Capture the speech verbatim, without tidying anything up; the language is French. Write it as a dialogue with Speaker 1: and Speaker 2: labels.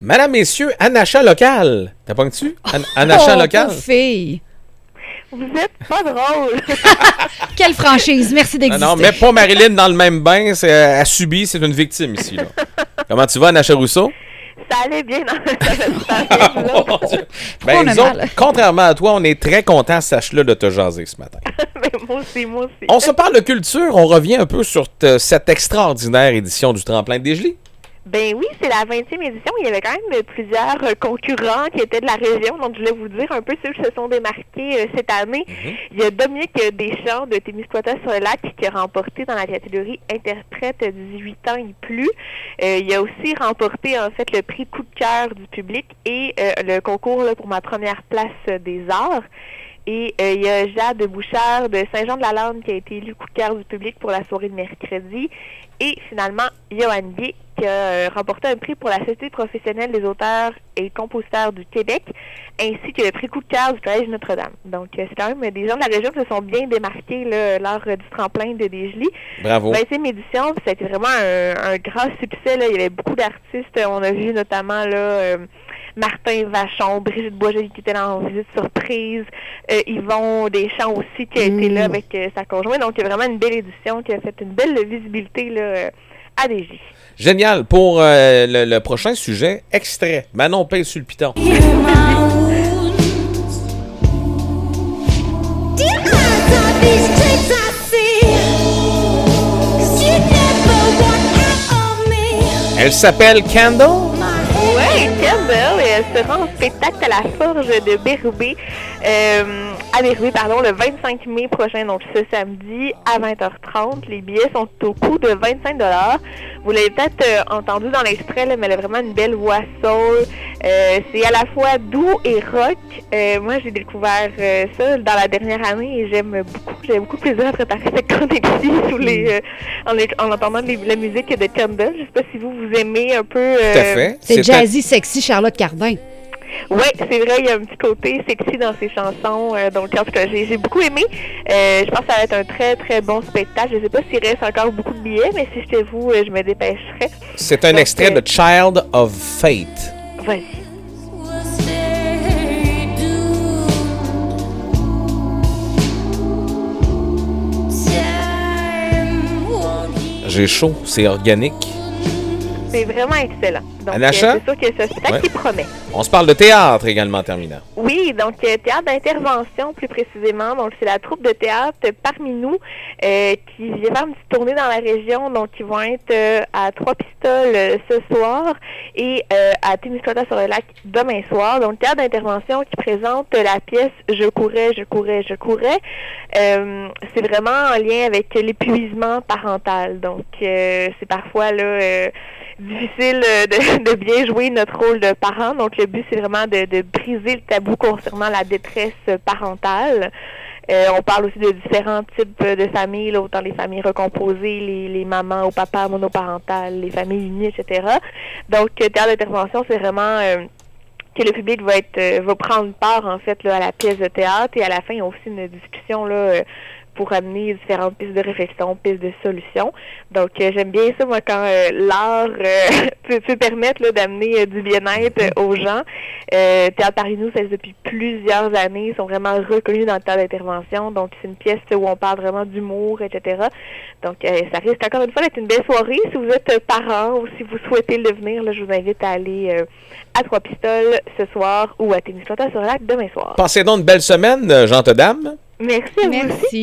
Speaker 1: Madame, messieurs, un achat local. T'as pas tu Un, un achat
Speaker 2: oh,
Speaker 1: local?
Speaker 2: Fille.
Speaker 3: Vous êtes pas drôle.
Speaker 2: Quelle franchise. Merci d'exister.
Speaker 1: Non, non, mets pas Marilyn dans le même bain. C'est, elle subit, c'est une victime ici. Là. Comment tu vas, Anacha Rousseau?
Speaker 3: Ça allait bien dans le
Speaker 1: Mon Dieu. Ben, disons, contrairement à toi, on est très contents, sache-le, de te jaser ce matin.
Speaker 3: Mais moi aussi, moi aussi.
Speaker 1: On se parle de culture. On revient un peu sur te, cette extraordinaire édition du Tremplin de Desjolies.
Speaker 3: Ben oui, c'est la vingtième édition. Il y avait quand même plusieurs concurrents qui étaient de la région. Donc, je voulais vous dire un peu ceux qui se sont démarqués euh, cette année. Mm-hmm. Il y a Dominique Deschamps de Témiscouata-sur-le-Lac qui a remporté dans la catégorie interprète dix-huit ans et plus. Euh, il a aussi remporté, en fait, le prix coup de cœur du public et euh, le concours là, pour ma première place des arts. Et euh, il y a Jade Bouchard de Saint-Jean-de-la-Lande qui a été élu coup de cœur du public pour la soirée de mercredi. Et finalement, Johan Gué qui a euh, remporté un prix pour la Société professionnelle des auteurs et compositeurs du Québec, ainsi que le prix coup de cœur du Collège Notre-Dame. Donc, euh, c'est quand même des gens de la région qui se sont bien démarqués là, lors euh, du tremplin de Desjolies.
Speaker 1: Bravo.
Speaker 3: vingtième édition, ça a été vraiment un, un grand succès. Là. Il y avait beaucoup d'artistes. On a vu notamment là. Euh, Martin Vachon, Brigitte Boisjoli qui était là en visite surprise, euh, Yvon Deschamps aussi qui a mmh. été là avec euh, sa conjointe. Donc, il y a vraiment une belle édition qui a fait une belle visibilité là, euh, à Desjolies.
Speaker 1: Génial. Pour euh, le, le prochain sujet, extrait. Manon Payne sur le piton. Elle s'appelle Kendall.
Speaker 3: Oui, Kendall, et elle sera en spectacle à la Forge de Bérubé, euh, à Bérubé, pardon, le vingt-cinq mai prochain, donc ce samedi à vingt heures trente. Les billets sont au coût de vingt-cinq dollars. Vous l'avez peut-être euh, entendu dans l'extrait, là, mais elle a vraiment une belle voix soul. Euh, c'est à la fois doux et rock. Euh, moi, j'ai découvert euh, ça dans la dernière année et j'aime beaucoup. J'ai beaucoup de plaisir à préparer cette chronique-ci sous les, euh, en, en entendant les, la musique de Kendall. Je ne sais pas si vous, vous aimez un peu... Euh,
Speaker 1: Tout à fait.
Speaker 2: C'est, c'est jazzy, sexy, Charlotte Cardin.
Speaker 3: Oui, c'est vrai, il y a un petit côté sexy dans ses chansons. Euh, donc, en tout cas, j'ai, j'ai beaucoup aimé. Euh, je pense que ça va être un très, très bon spectacle. Je ne sais pas s'il reste encore beaucoup de billets, mais si j'étais vous, euh, je me dépêcherais.
Speaker 1: C'est un donc, extrait euh... de Child of Fate.
Speaker 3: Vas-y.
Speaker 1: J'ai chaud, c'est organique.
Speaker 3: C'est vraiment excellent. Donc,
Speaker 1: Anacha?
Speaker 3: Euh, c'est sûr que c'est un spectacle ouais. qui promet.
Speaker 1: On se parle de théâtre également en terminant.
Speaker 3: Oui, donc euh, théâtre d'intervention plus précisément. Donc, c'est la troupe de théâtre Parmi nous euh, qui vient faire une petite tournée dans la région. Donc, ils vont être euh, à Trois-Pistoles euh, ce soir et euh, à Témiscouata-sur-le-Lac demain soir. Donc, théâtre d'intervention qui présente la pièce « Je courais, je courais, je courais euh, ». C'est vraiment en lien avec l'épuisement parental. Donc, euh, c'est parfois là... Euh, difficile de, de bien jouer notre rôle de parent. Donc, le but, c'est vraiment de, de briser le tabou concernant la détresse parentale. Euh, on parle aussi de différents types de familles, là, autant les familles recomposées, les, les mamans au papa monoparentales, les familles unies, et cetera. Donc, théâtre d'intervention, c'est vraiment... Euh, que le public va être euh, va prendre part, en fait, là, à la pièce de théâtre. Et à la fin, il y a aussi une discussion, là... Euh, pour amener différentes pistes de réflexion, pistes de solutions. Donc, euh, j'aime bien ça, moi, quand euh, l'art euh, peut, peut permettre là, d'amener euh, du bien-être euh, aux gens. Euh, Théâtre Parmi nous, ça existe depuis plusieurs années. Ils sont vraiment reconnus dans le théâtre d'intervention. Donc, c'est une pièce où on parle vraiment d'humour, et cetera. Donc, euh, ça risque encore une fois d'être une belle soirée. Si vous êtes parent ou si vous souhaitez le devenir, là, je vous invite à aller euh, à Trois-Pistoles ce soir ou à Témiscouata-sur-le-Lac demain soir.
Speaker 1: Passez donc une belle semaine, Jean Tedam.
Speaker 3: Merci à vous aussi.